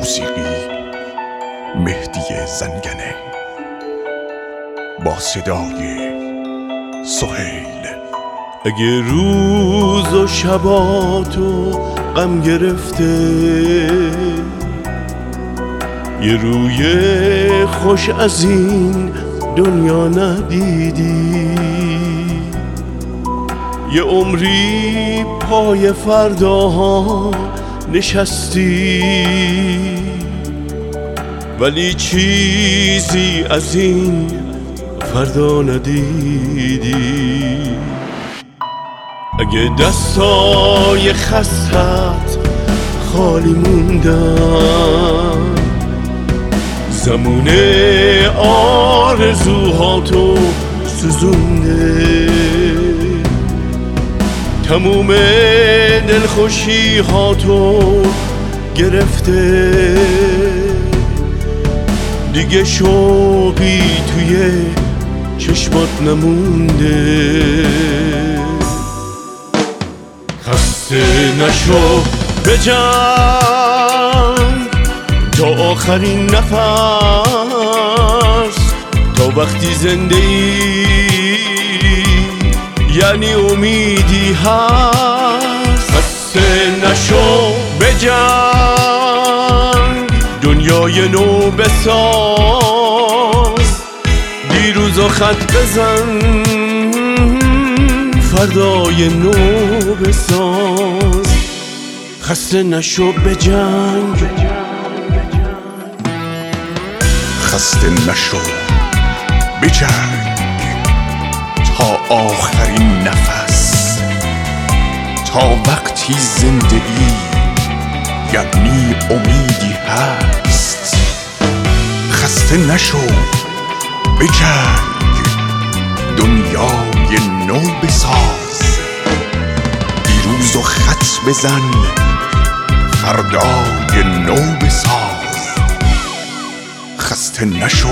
موسیقی مهدی زنگنه با صدای سهیل. اگه روز و شباتو غم گرفته، یه روی خوش از این دنیا ندیدی، یه عمری پای فرداها نشستی، ولی چیزی از این فردا ندیدی. اگه دستای خستت خالی موندن، زمون آرزوهاتو سوزونده، تموم دلخوشیهاتو گرفته، دیگه شوقی توی چشمات نمونده. خسته نشو بجنگ تا آخرین نفس، تا وقتی زنده ای یعنی امیدی هست. خسته نشو بجنگ، دنیای نو بساز، دیروزو خط بزن، فردای نو بساز. خسته نشو بجنگ، خسته نشو بجنگ تا آخرین نفس، تا وقتی زندگی یعنی امیدی هست. خسته نشو بجنگ، دنیای نو بساز، دیروزو خط بزن، فردای نو بساز. خسته نشو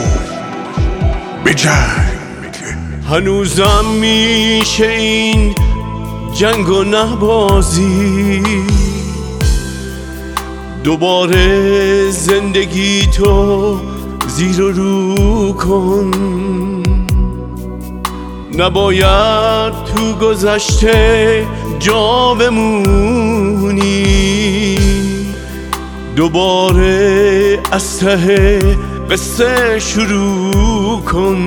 بجنگ. هنوزم میشه این جنگو نبازی، دوباره زندگی تو زیر و رو کن. نباید تو گذشته جا بمونی، دوباره از ته قصه شروع کن.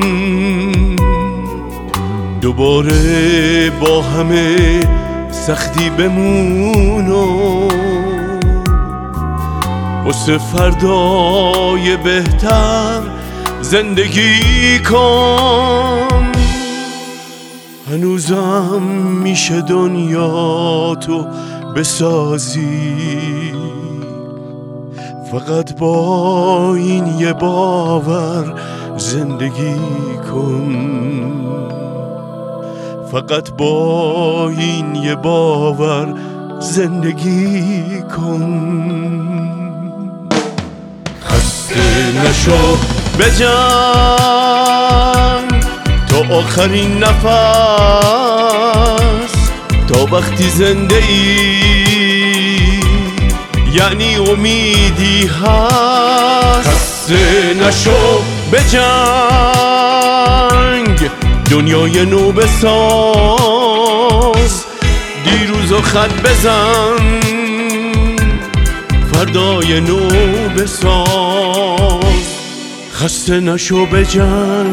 دوباره با همه سختی بمون و واسه فردای بهتر زندگی کن. هنوزم میشه دنیا تو بسازی، فقط با این یه باور زندگی کن، فقط با این یه باور زندگی کن. خسته نشو بجنگ تا آخرین نفس، تا وقتی زنده ای یعنی امیدی هست. خسته نشو بجنگ، دنیای نو بساز، دیروزو خط بزن، فردای نو بساز. خسته نشو بجنگ.